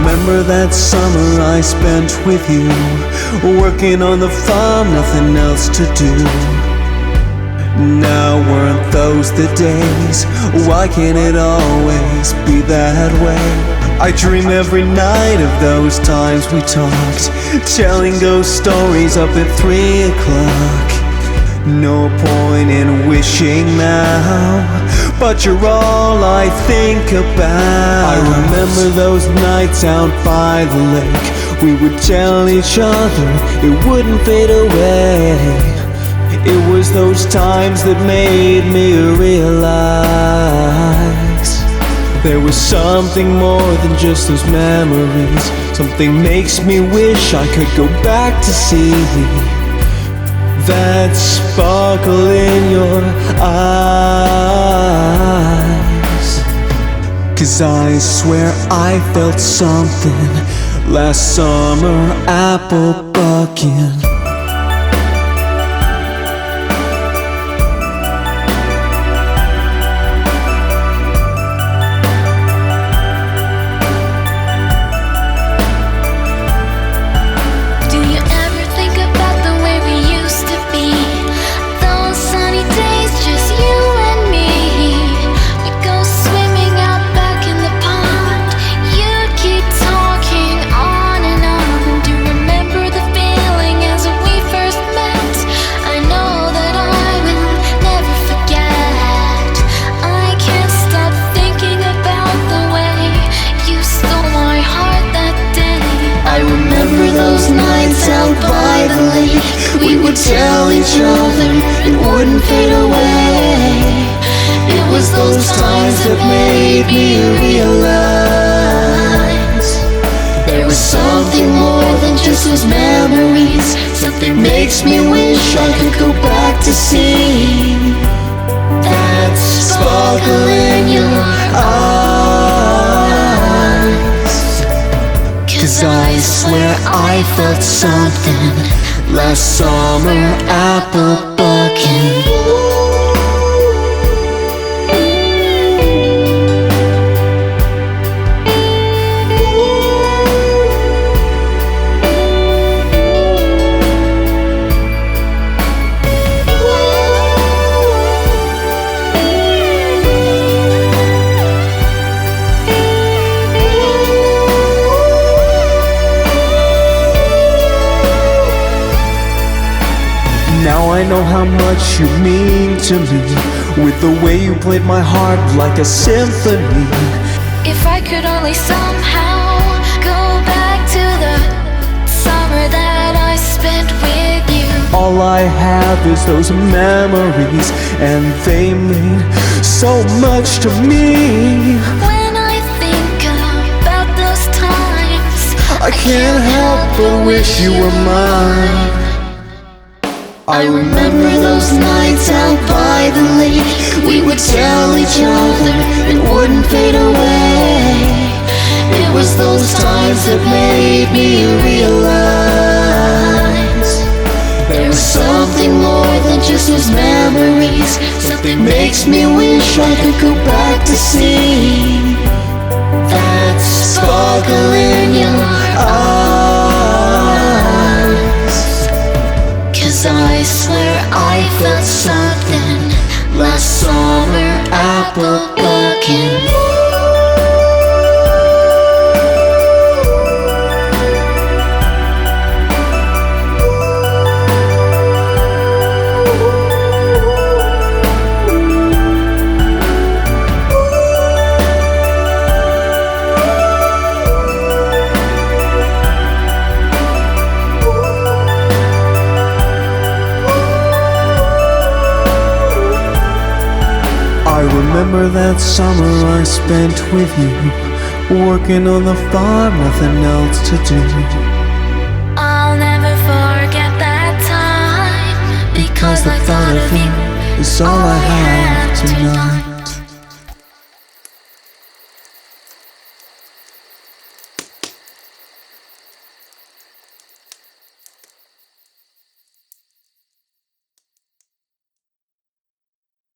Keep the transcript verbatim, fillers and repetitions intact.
remember that summer I spent with you, working on the farm, nothing else to do. Now weren't those the days? Why can't it always be that way? I dream every night of those times we talked, telling ghost stories up at three o'clock. No point in wishing now, but you're all I think about. I remember those nights out by the lake. We would tell each other it wouldn't fade away. It was those times that made me realize there was something more than just those memories. Something makes me wish I could go back to see that sparkle in your eyes. 'Cause I swear I felt something last summer apple bucking. We would tell each other it wouldn't fade away. It was those times that made me realize there was something more than just those memories. Something makes me wish I could go back to see that sparkle in your eyes. 'Cause I swear I felt something last summer apple bucking. Now I know how much you mean to me, with the way you played my heart like a symphony. If I could only somehow go back to the summer that I spent with you. All I have is those memories, and they mean so much to me. When I think about those times, I can't help but wish you were mine. I remember those nights out by the lake. We would tell each other it wouldn't fade away. It was those times that made me realize there was something more than just those memories. Something makes me wish I could go back to see that sparkle in your eyes. 'Cause I swear I felt something last summer apple bucking. I remember that summer I spent with you, working on the farm, nothing else to do. I'll never forget that time, because the thought of you is all I have tonight.